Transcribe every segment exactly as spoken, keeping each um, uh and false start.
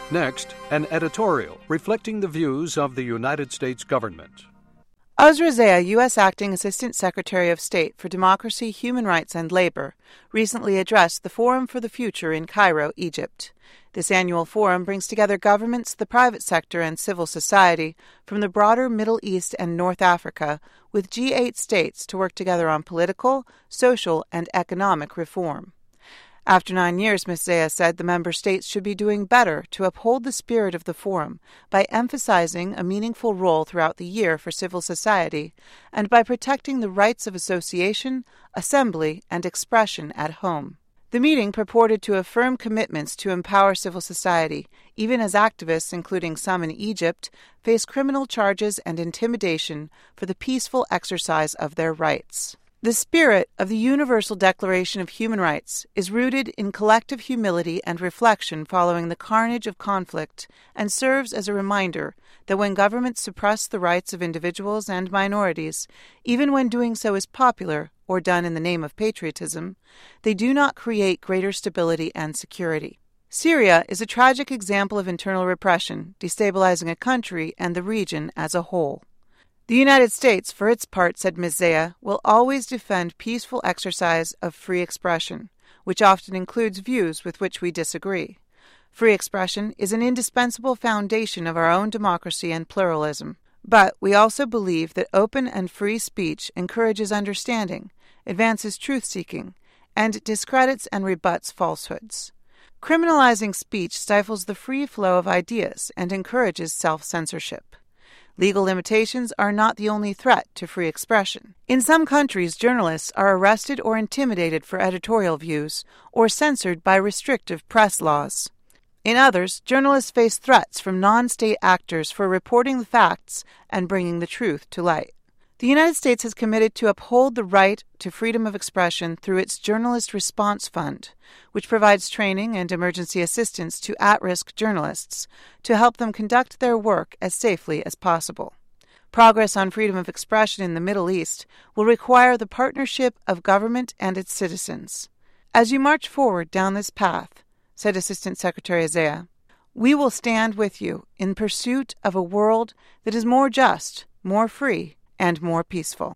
Next, an editorial reflecting the views of the United States government. Azra Zia, U S Acting Assistant Secretary of State for Democracy, Human Rights, and Labor, recently addressed the Forum for the Future in Cairo, Egypt. This annual forum brings together governments, the private sector, and civil society from the broader Middle East and North Africa with G eight states to work together on political, social, and economic reform. After nine years, Miz Zia said the member states should be doing better to uphold the spirit of the forum by emphasizing a meaningful role throughout the year for civil society and by protecting the rights of association, assembly, and expression at home. The meeting purported to affirm commitments to empower civil society, even as activists, including some in Egypt, face criminal charges and intimidation for the peaceful exercise of their rights. The spirit of the Universal Declaration of Human Rights is rooted in collective humility and reflection following the carnage of conflict and serves as a reminder that when governments suppress the rights of individuals and minorities, even when doing so is popular or done in the name of patriotism, they do not create greater stability and security. Syria is a tragic example of internal repression, destabilizing a country and the region as a whole. The United States, for its part, said Miz Zia, will always defend peaceful exercise of free expression, which often includes views with which we disagree. Free expression is an indispensable foundation of our own democracy and pluralism. But we also believe that open and free speech encourages understanding, advances truth-seeking, and discredits and rebuts falsehoods. Criminalizing speech stifles the free flow of ideas and encourages self-censorship. Legal limitations are not the only threat to free expression. In some countries, journalists are arrested or intimidated for editorial views or censored by restrictive press laws. In others, journalists face threats from non-state actors for reporting the facts and bringing the truth to light. The United States has committed to uphold the right to freedom of expression through its Journalist Response Fund, which provides training and emergency assistance to at-risk journalists to help them conduct their work as safely as possible. Progress on freedom of expression in the Middle East will require the partnership of government and its citizens. As you march forward down this path, said Assistant Secretary Zia, we will stand with you in pursuit of a world that is more just, more free, and more peaceful.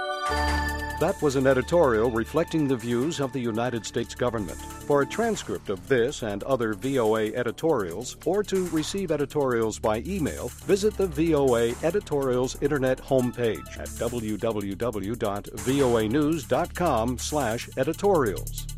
That was an editorial reflecting the views of the United States government. For a transcript of this and other V O A editorials, or to receive editorials by email, visit the V O A Editorials Internet homepage at w w w dot voa news dot com slash editorials.